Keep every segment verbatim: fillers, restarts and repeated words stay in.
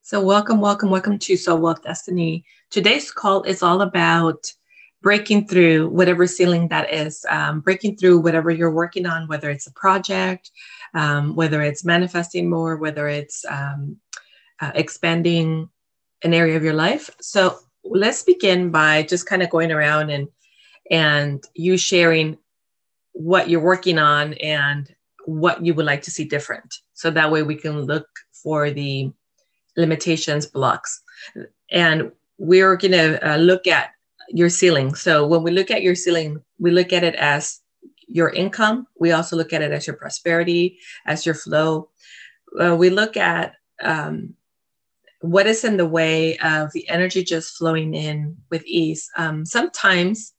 So, welcome, welcome, welcome to Soul Wealth Destiny. Today's call is all about breaking through whatever ceiling that is, um, breaking through whatever you're working on, whether it's a project, um, whether it's manifesting more, whether it's um, uh, expanding an area of your life. So, let's begin by just kind of going around and and you sharing what you're working on and what you would like to see different. So that way we can look for the limitations, blocks. And we're going to uh, look at your ceiling. So when we look at your ceiling, we look at it as your income. We also look at it as your prosperity, as your flow. Uh, we look at um, what is in the way of the energy just flowing in with ease. Um, sometimes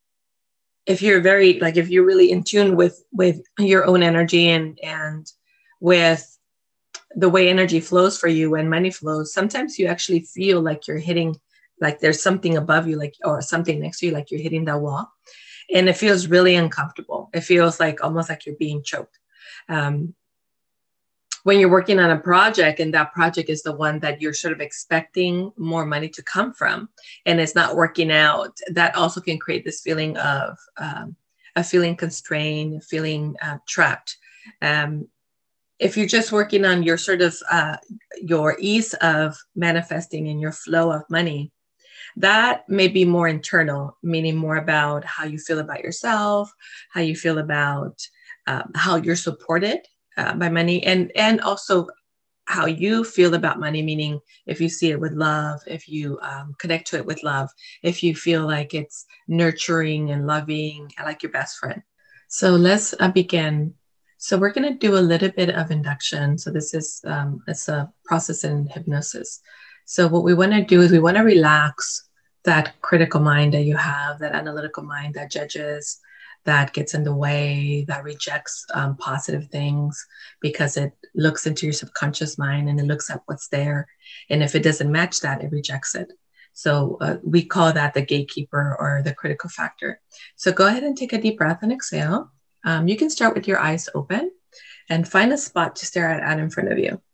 if you're very, like, if you're really in tune with, with your own energy and, and with the way energy flows for you and money flows, sometimes you actually feel like you're hitting, like there's something above you, like, or something next to you, like you're hitting that wall. And it feels really uncomfortable. It feels like almost like you're being choked. Um, when you're working on a project and that project is the one that you're sort of expecting more money to come from and it's not working out, that also can create this feeling of um, a feeling constrained, feeling uh, trapped. Um, if you're just working on your sort of uh, your ease of manifesting and your flow of money, that may be more internal, meaning more about how you feel about yourself, how you feel about um, how you're supported uh, by money, and and also how you feel about money, meaning if you see it with love, if you um, connect to it with love, if you feel like it's nurturing and loving, like your best friend. So let's uh, begin. So we're going to do a little bit of induction. So this is um, it's a process in hypnosis. So what we want to do is we want to relax that critical mind that you have, that analytical mind that judges, that gets in the way, that rejects um, positive things because it looks into your subconscious mind and it looks at what's there. And if it doesn't match that, it rejects it. So uh, we call that the gatekeeper or the critical factor. So go ahead and take a deep breath and exhale. Um, you can start with your eyes open and find a spot to stare at, at in front of you.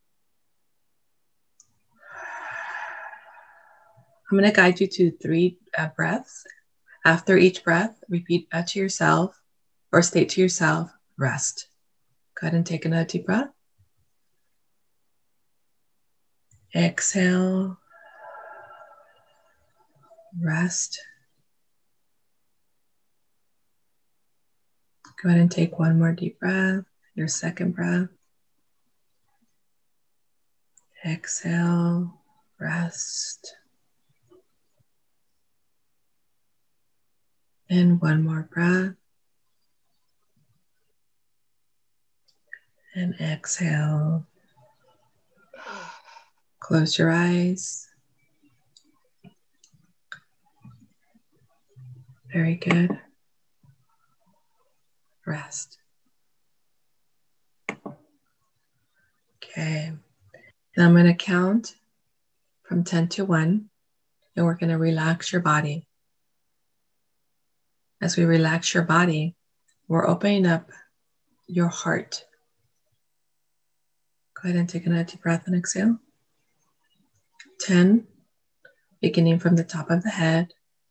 I'm going to guide you to three uh, breaths. After each breath, repeat uh, to yourself or state to yourself, rest. Go ahead and take another deep breath. Exhale. Rest. Go ahead and take one more deep breath, your second breath. Exhale, rest. And one more breath. And exhale. Close your eyes. Very good. Rest. Okay. Now I'm going to count from ten to one, and we're going to relax your body. As we relax your body, we're opening up your heart. Go ahead and take another deep breath and exhale. ten, beginning from the top of the head.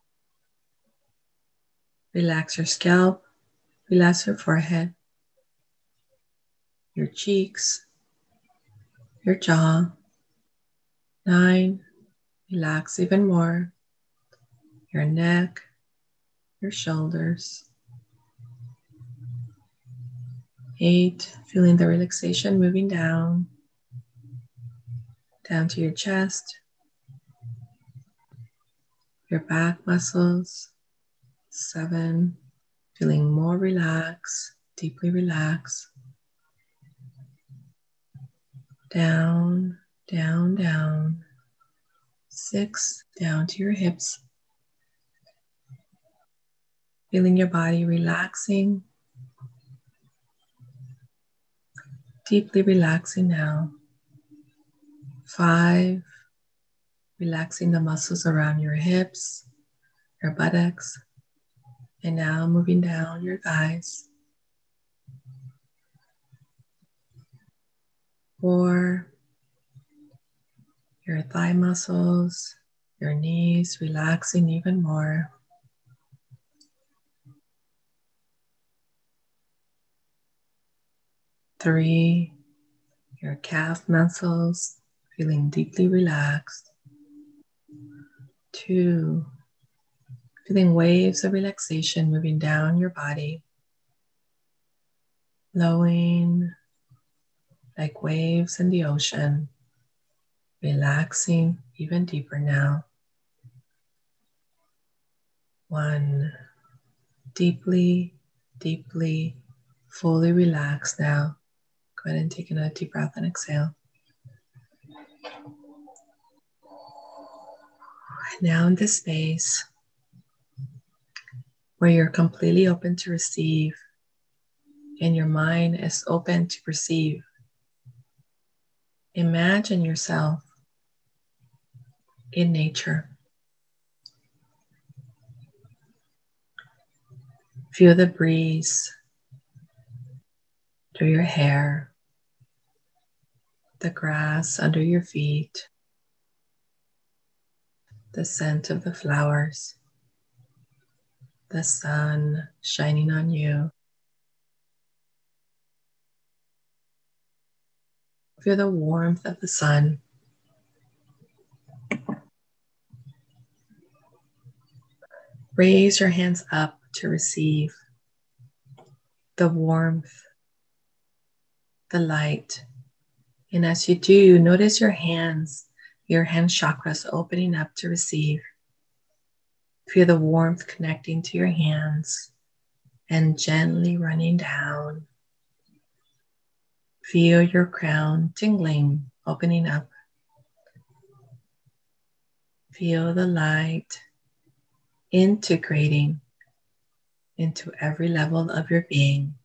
Relax your scalp, relax your forehead, your cheeks, your jaw. nine, relax even more, your neck, your shoulders. eight, feeling the relaxation moving down, down to your chest, your back muscles. seven, feeling more relaxed, deeply relaxed. Down, down, down. six, down to your hips. Feeling your body relaxing, deeply relaxing now. five, relaxing the muscles around your hips, your buttocks, and now moving down your thighs. four, your thigh muscles, your knees relaxing even more. Three, your calf muscles feeling deeply relaxed. Two, feeling waves of relaxation moving down your body, flowing like waves in the ocean, relaxing even deeper now. One, deeply, deeply, fully relaxed now. Go ahead and take another deep breath and exhale. Now in this space where you're completely open to receive and your mind is open to perceive, imagine yourself in nature. Feel the breeze through your hair, the grass under your feet, the scent of the flowers, the sun shining on you. Feel the warmth of the sun. Raise your hands up to receive the warmth, the light. And as you do, notice your hands, your hand chakras opening up to receive. Feel the warmth connecting to your hands and gently running down. Feel your crown tingling, opening up. Feel the light integrating into every level of your being.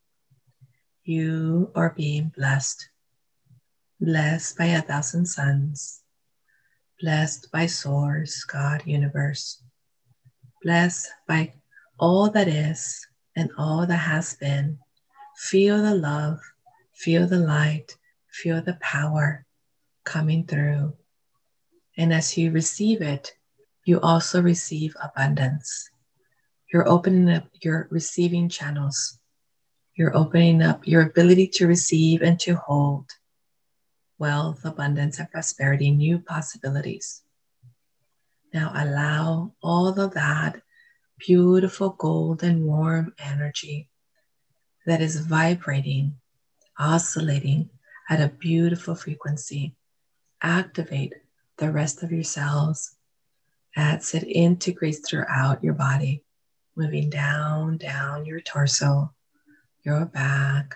You are being blessed. Blessed by a thousand suns. Blessed by Source, God, Universe. Blessed by all that is and all that has been. Feel the love, feel the light, feel the power coming through. And as you receive it, you also receive abundance. You're opening up your receiving channels. You're opening up your ability to receive and to hold wealth, abundance, and prosperity, new possibilities. Now allow all of that beautiful golden warm energy that is vibrating, oscillating at a beautiful frequency. Activate the rest of your cells as it integrates throughout your body, moving down, down your torso, your back,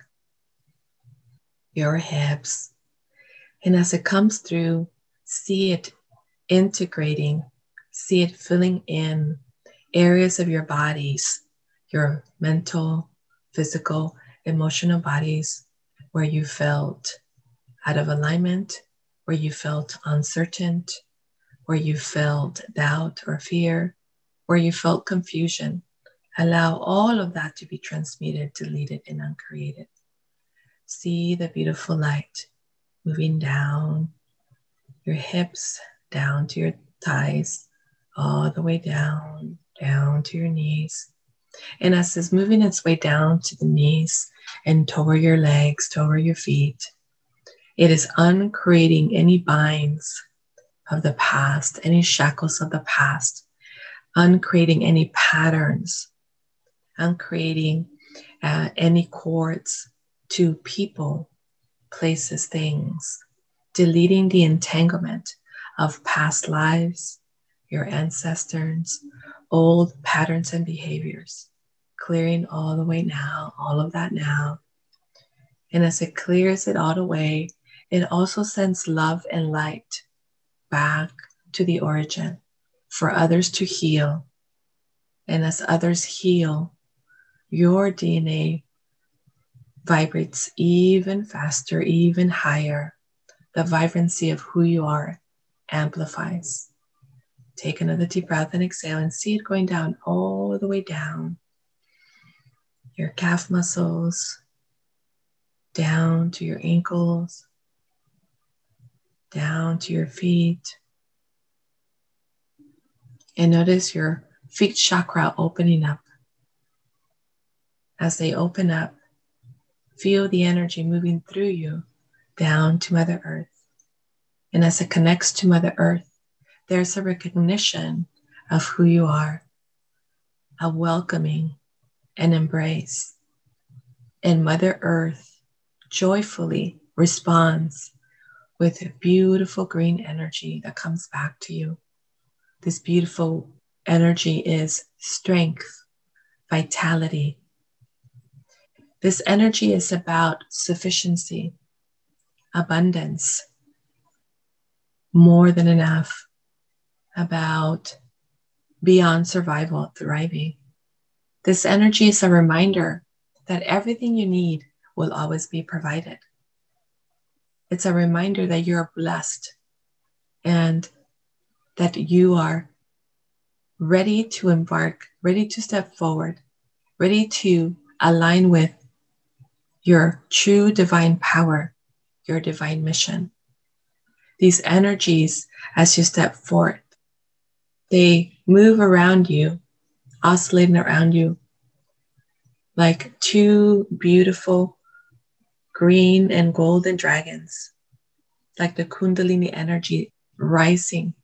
your hips. And as it comes through, see it integrating, see it filling in areas of your bodies, your mental, physical, emotional bodies, where you felt out of alignment, where you felt uncertain, where you felt doubt or fear, where you felt confusion. Allow all of that to be transmuted, deleted, and uncreated. See the beautiful light moving down your hips, down to your thighs, all the way down, down to your knees. And as it's moving its way down to the knees and toward your legs, toward your feet, it is uncreating any binds of the past, any shackles of the past, uncreating any patterns, uncreating uh, any cords to people, places, things, deleting the entanglement of past lives, your ancestors, old patterns and behaviors, clearing all the way now, all of that now. And as it clears it all away, it also sends love and light back to the origin for others to heal. And as others heal, your D N A vibrates even faster, even higher. The vibrancy of who you are amplifies. Take another deep breath and exhale and see it going down all the way down. Your calf muscles, down to your ankles, down to your feet. And notice your feet chakra opening up. As they open up, feel the energy moving through you down to Mother Earth. And as it connects to Mother Earth, there's a recognition of who you are, a welcoming and embrace. And Mother Earth joyfully responds with beautiful green energy that comes back to you. This beautiful energy is strength, vitality. This energy is about sufficiency, abundance, more than enough, about beyond survival, thriving. This energy is a reminder that everything you need will always be provided. It's a reminder that you're blessed and that you are ready to embark, ready to step forward, ready to align with your true divine power, your divine mission. These energies, as you step forth, they move around you, oscillating around you like two beautiful green and golden dragons, like the Kundalini energy rising,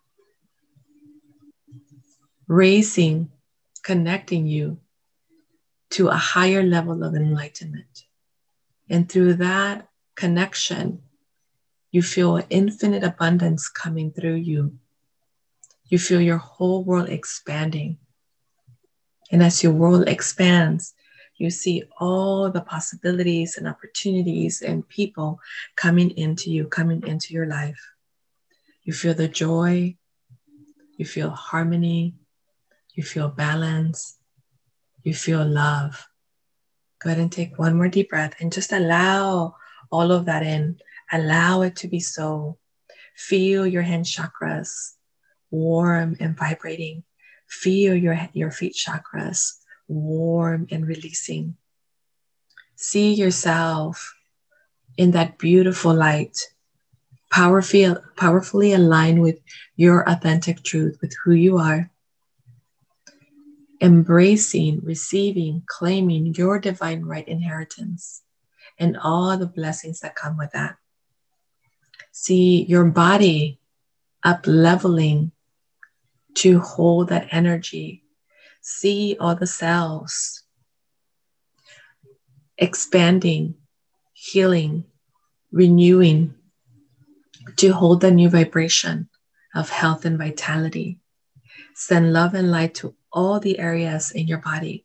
raising, connecting you to a higher level of enlightenment. And through that connection, you feel infinite abundance coming through you. You feel your whole world expanding. And as your world expands, you see all the possibilities and opportunities and people coming into you, coming into your life. You feel the joy, you feel harmony, you feel balance, you feel love. Go ahead and take one more deep breath and just allow all of that in. Allow it to be so. Feel your hand chakras warm and vibrating. Feel your, your feet chakras warm and releasing. See yourself in that beautiful light, powerfully, powerfully aligned with your authentic truth, with who you are. Embracing, receiving, claiming your divine right inheritance and all the blessings that come with that. See your body up leveling to hold that energy. See all the cells expanding, healing, renewing to hold the new vibration of health and vitality. Send love and light to all the areas in your body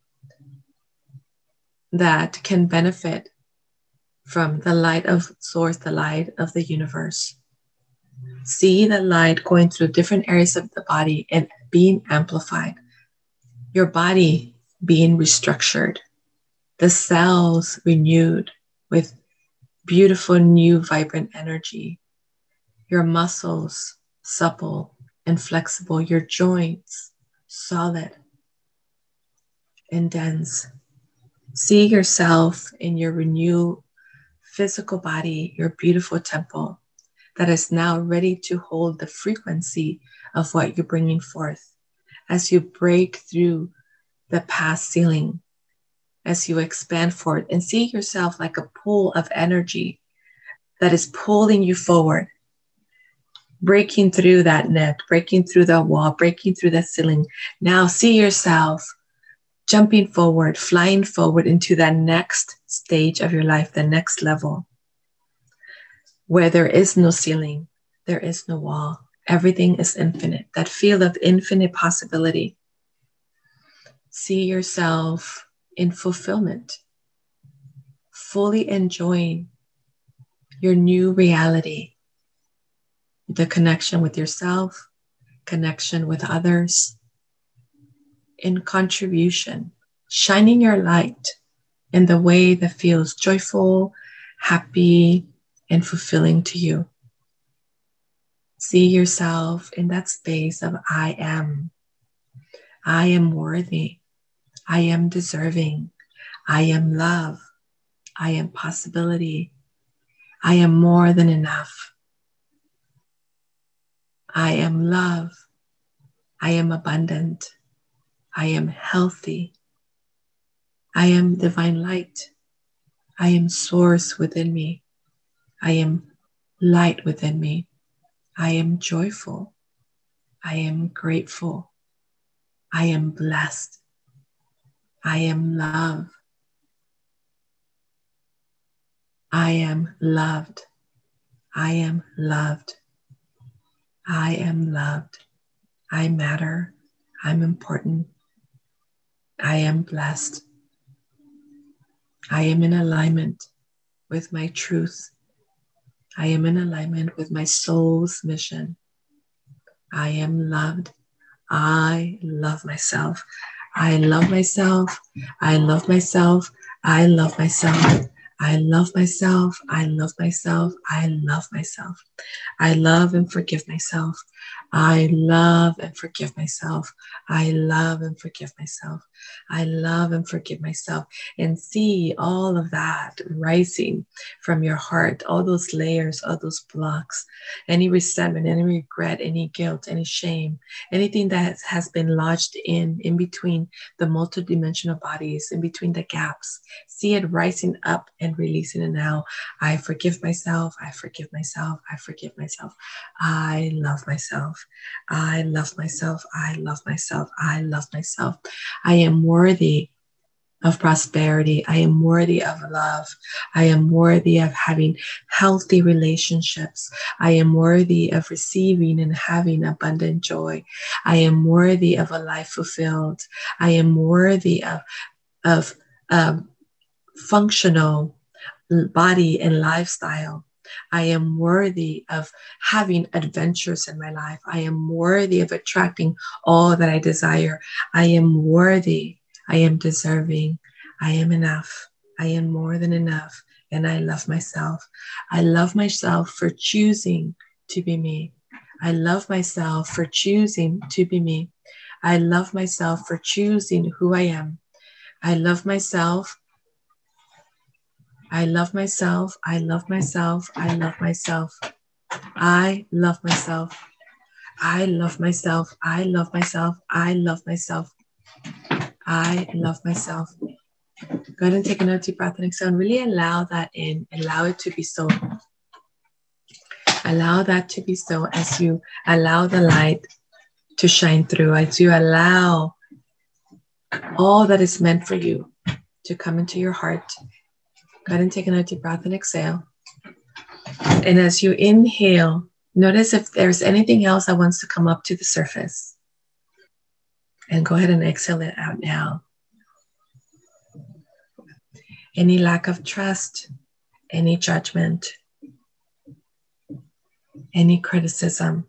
that can benefit from the light of source, the light of the universe. See the light going through different areas of the body and being amplified. Your body being restructured. The cells renewed with beautiful, new, vibrant energy. Your muscles supple and flexible. Your joints solid and dense. See yourself in your renewed physical body, your beautiful temple that is now ready to hold the frequency of what you're bringing forth as you break through the past ceiling, as you expand forward and see yourself like a pool of energy that is pulling you forward, breaking through that net, breaking through the wall, breaking through the ceiling. Now see yourself jumping forward, flying forward into that next stage of your life, the next level, where there is no ceiling, there is no wall. Everything is infinite, that field of infinite possibility. See yourself in fulfillment, fully enjoying your new reality, the connection with yourself, connection with others, in contribution, shining your light in the way that feels joyful, happy, and fulfilling to you. See yourself in that space of I am. I am worthy. I am deserving. I am love. I am possibility. I am more than enough. I am love. I am abundant. I am healthy. I am divine light. I am source within me. I am light within me. I am joyful. I am grateful. I am blessed. I am love. I am loved. I am loved. I am loved. I matter. I'm important. I am blessed. I am in alignment with my truth. I am in alignment with my soul's mission. I am loved. I love myself. I love myself. I love myself. I love myself. I love myself. I love myself. I love myself. I love and forgive myself. I love and forgive myself. I love and forgive myself. I love and forgive myself. And see all of that rising from your heart, all those layers, all those blocks, any resentment, any regret, any guilt, any shame, anything that has been lodged in, in between the multidimensional bodies, in between the gaps. See it rising up and releasing it now. I forgive myself. I forgive myself. I forgive myself. I love myself. I love myself. I love myself. I love myself. I am worthy of prosperity. I am worthy of love. I am worthy of having healthy relationships. I am worthy of receiving and having abundant joy. I am worthy of a life fulfilled. I am worthy of, of um, functional body and lifestyle. I am worthy of having adventures in my life. I am worthy of attracting all that I desire. I am worthy. I am deserving. I am enough. I am more than enough. And I love myself. I love myself for choosing to be me. I love myself for choosing to be me. I love myself for choosing who I am. I love myself. I love myself. I love myself. I love myself. I love myself. I love myself. I love myself. I love myself. I love myself. Go ahead and take another deep breath and exhale and really allow that in. Allow it to be so. Allow that to be so as you allow the light to shine through, as you allow all that is meant for you to come into your heart. Go ahead and take another deep breath and exhale. And as you inhale, notice if there's anything else that wants to come up to the surface. And go ahead and exhale it out now. Any lack of trust, any judgment, any criticism,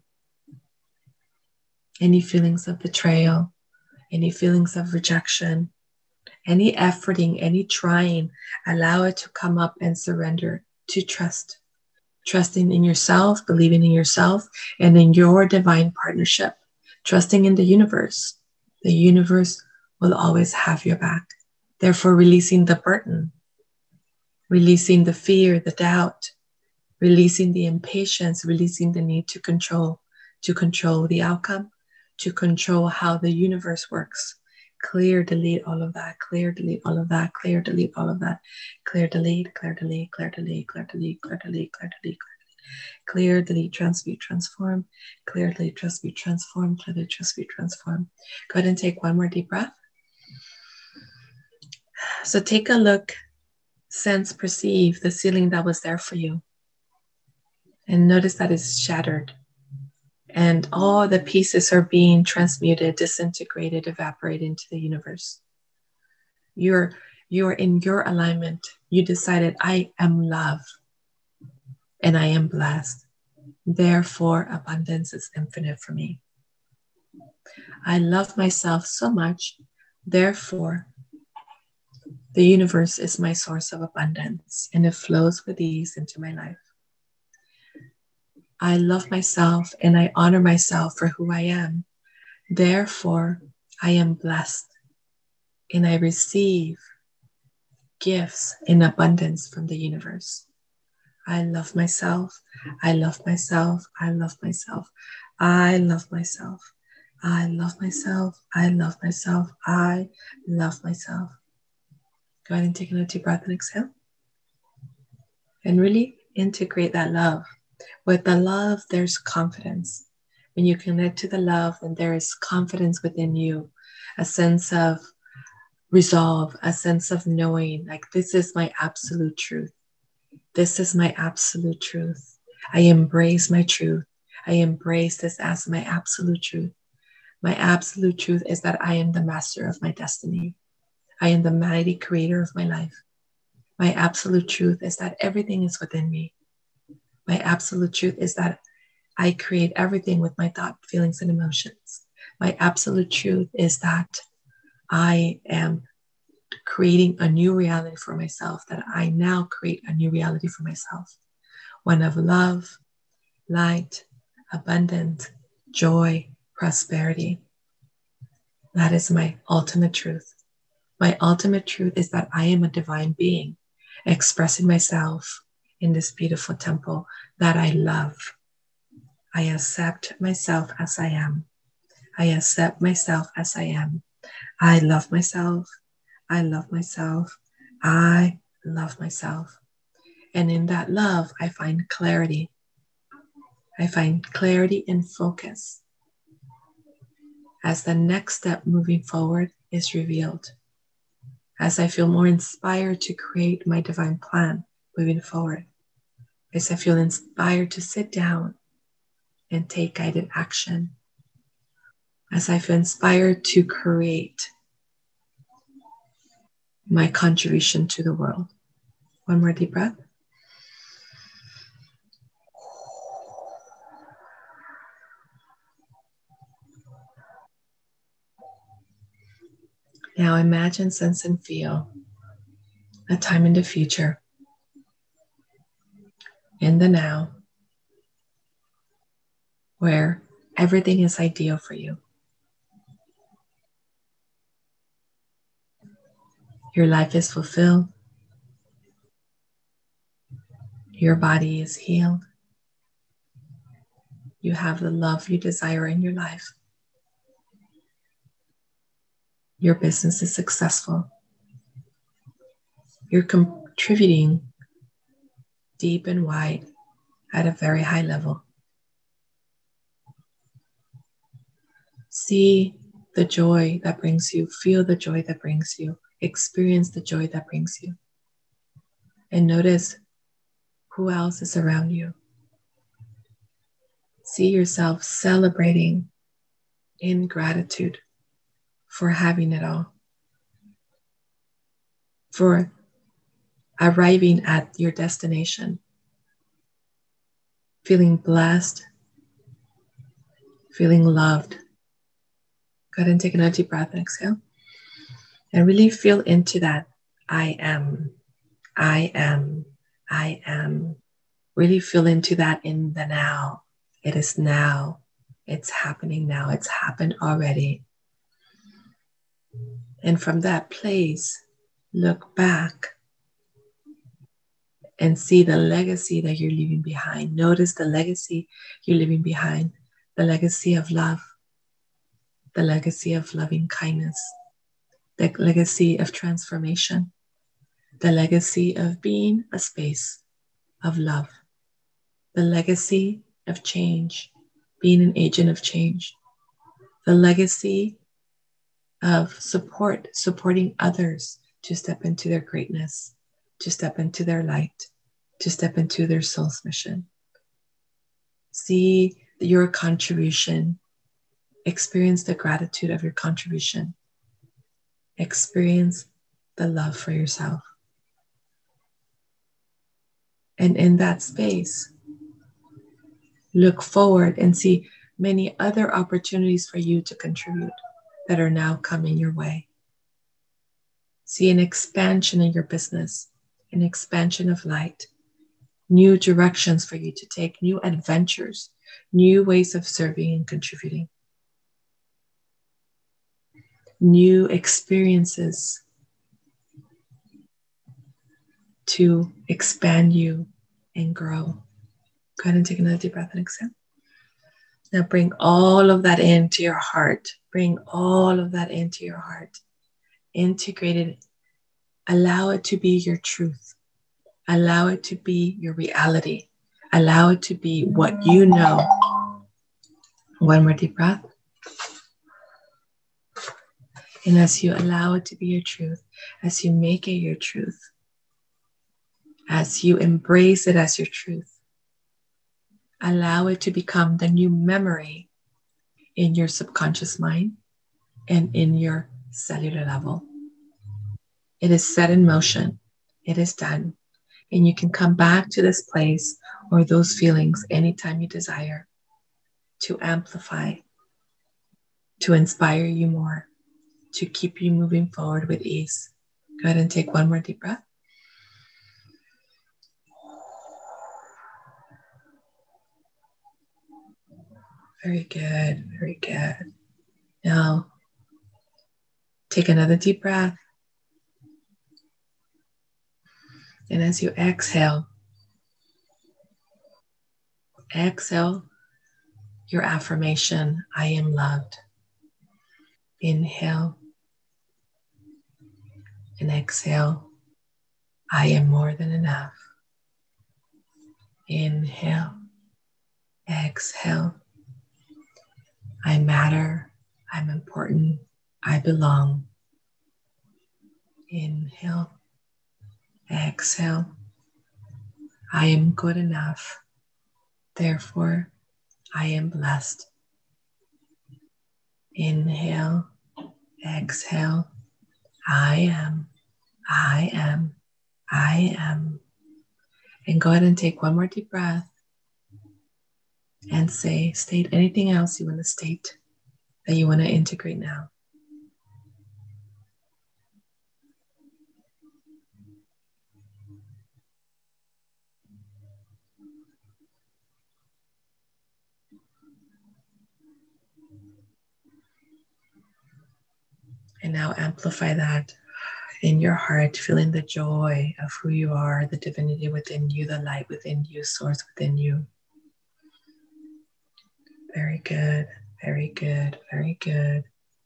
any feelings of betrayal, any feelings of rejection, any efforting, any trying, allow it to come up and surrender to trust. Trusting in yourself, believing in yourself, and in your divine partnership. Trusting in the universe. The universe will always have your back. Therefore, releasing the burden, releasing the fear, the doubt, releasing the impatience, releasing the need to control, to control the outcome, to control how the universe works. Clear, delete all of that. Clear, delete all of that. Clear, delete all of that. Clear, delete, clear, delete, clear, delete, clear, delete, clear, delete, clear, delete, clear, delete, transmute, transform. Clear, delete, transmute, transform. Clear, delete, transmute, transform. Go ahead and take one more deep breath. So take a look, sense, perceive the ceiling that was there for you. And notice that it's shattered. And all the pieces are being transmuted, disintegrated, evaporated into the universe. You're, you're in your alignment. You decided, I am love and I am blessed. Therefore, abundance is infinite for me. I love myself so much. Therefore, the universe is my source of abundance and it flows with ease into my life. I love myself and I honor myself for who I am. Therefore, I am blessed and I receive gifts in abundance from the universe. I love myself. I love myself. I love myself. I love myself. I love myself. I love myself. I love myself. Go ahead and take another deep breath and exhale. And really integrate that love. With the love, there's confidence. When you connect to the love, and there is confidence within you, a sense of resolve, a sense of knowing, like, this is my absolute truth. This is my absolute truth. I embrace my truth. I embrace this as my absolute truth. My absolute truth is that I am the master of my destiny. I am the mighty creator of my life. My absolute truth is that everything is within me. My absolute truth is that I create everything with my thought, feelings, and emotions. My absolute truth is that I am creating a new reality for myself, that I now create a new reality for myself. One of love, light, abundance, joy, prosperity. That is my ultimate truth. My ultimate truth is that I am a divine being expressing myself in this beautiful temple that I love. I accept myself as I am. I accept myself as I am. I love myself. I love myself. I love myself. And in that love, I find clarity. I find clarity and focus as the next step moving forward is revealed. As I feel more inspired to create my divine plan moving forward. As I feel inspired to sit down and take guided action. As I feel inspired to create my contribution to the world. One more deep breath. Now imagine, sense, and feel a time in the future, in the now, where everything is ideal for you. Your life is fulfilled. Your body is healed. You have the love you desire in your life. Your business is successful. You're contributing deep and wide at a very high level. See the joy that brings you. Feel the joy that brings you. Experience the joy that brings you. And notice who else is around you. See yourself celebrating in gratitude for having it all, for arriving at your destination, feeling blessed, feeling loved. Go ahead and take another deep breath and exhale. And really feel into that I am, I am, I am. Really feel into that in the now. It is now. It's happening now. It's happened already. And from that place, look back and see the legacy that you're leaving behind. Notice the legacy you're leaving behind, the legacy of love, the legacy of loving kindness, the legacy of transformation, the legacy of being a space of love, the legacy of change, being an agent of change, the legacy of support, supporting others to step into their greatness, to step into their light, to step into their soul's mission. See your contribution. Experience the gratitude of your contribution. Experience the love for yourself. And in that space, look forward and see many other opportunities for you to contribute that are now coming your way. See an expansion in your business, an expansion of light, new directions for you to take, new adventures, new ways of serving and contributing, new experiences to expand you and grow. Go ahead and take another deep breath and exhale. Now bring all of that into your heart. Bring all of that into your heart. Integrate it. Allow it to be your truth. Allow it to be your reality. Allow it to be what you know. One more deep breath. And as you allow it to be your truth, as you make it your truth, as you embrace it as your truth, allow it to become the new memory in your subconscious mind and in your cellular level. It is set in motion. It is done. And you can come back to this place or those feelings anytime you desire to amplify, to inspire you more, to keep you moving forward with ease. Go ahead and take one more deep breath. Very good, very good. Now, take another deep breath. And as you exhale, exhale your affirmation, I am loved. Inhale and exhale, I am more than enough. Inhale, exhale, I matter, I'm important, I belong. Inhale, exhale, I am good enough, therefore I am blessed. Inhale, exhale, I am, I am, I am. And go ahead and take one more deep breath and say, state anything else you want to state that you want to integrate now. And now amplify that in your heart, feeling the joy of who you are, the divinity within you, the light within you, source within you. Very good, very good, very good.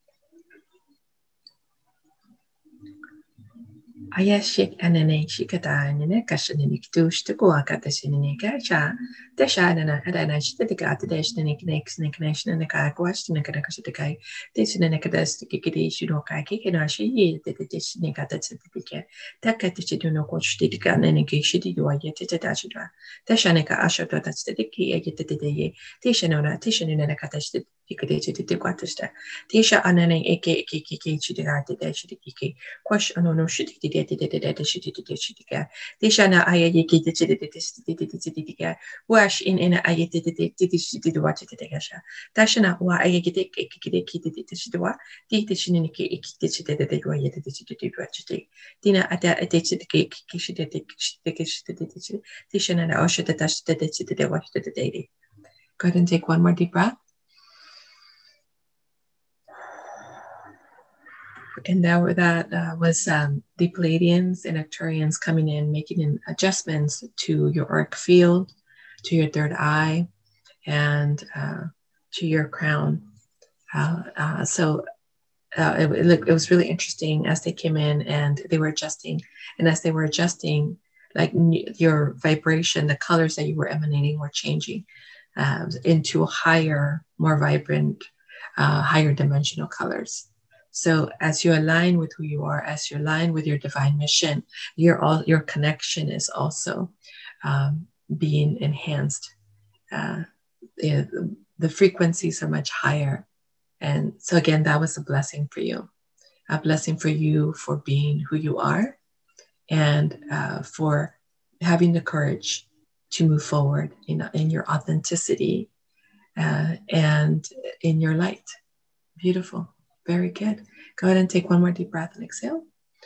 Ayashik anane shikata nene kashanik dush to go akatashini gacha. Deshadana adana shitaka to dash the nicknakes nicknation and the kai question the kadakashitakai. This in the nekadas to kikidi shudokai kikinashi, the dish nikata certificate. Takatichiduno coach titika and kishidi do I get it at Ashidra. Tashanika ashota that's the diki I get the day. Tishanona tishan in the katash tikadichi to Quatista. Tisha anane eke kiki chidati dashiki. Question no shitty. Tishana ayaki did wash in an ayatid watch it again. Tashana wa ayaki kitidwa, Titishiniki kitchen the way you did Dina at a ditched cake, kishidic, Tishana and Osha the dash the ditch the watch the daily. Go ahead and take one more deep breath. And now that uh, was um, the Pleiadians and Arcturians coming in, making in adjustments to your auric field, to your third eye, and uh, to your crown. Uh, uh, so uh, it, it, it was really interesting as they came in and they were adjusting. And as they were adjusting, like your vibration, the colors that you were emanating were changing uh, into higher, more vibrant, uh, higher dimensional colors. So as you align with who you are, as you align with your divine mission, your all your connection is also um, being enhanced. Uh, the, the frequencies are much higher. And so again, that was a blessing for you. A blessing for you for being who you are and uh, for having the courage to move forward in, in your authenticity uh, and in your light. Beautiful. Very good. Go ahead and take one more deep breath and exhale.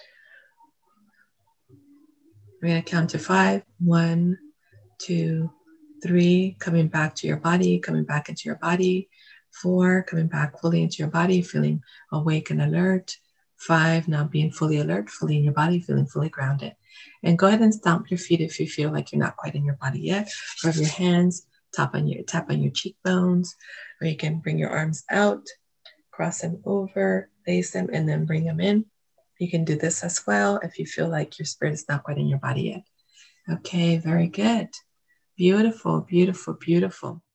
We're going to count to five. One, two, three. Coming back to your body, coming back into your body. Four, coming back fully into your body, feeling awake and alert. Five, now being fully alert, fully in your body, feeling fully grounded. And go ahead and stomp your feet if you feel like you're not quite in your body yet. Rub your hands, tap on your, tap on your cheekbones, or you can bring your arms out, cross them over, place them, and then bring them in. You can do this as well if you feel like your spirit is not quite in your body yet. Okay, very good. Beautiful, beautiful, beautiful.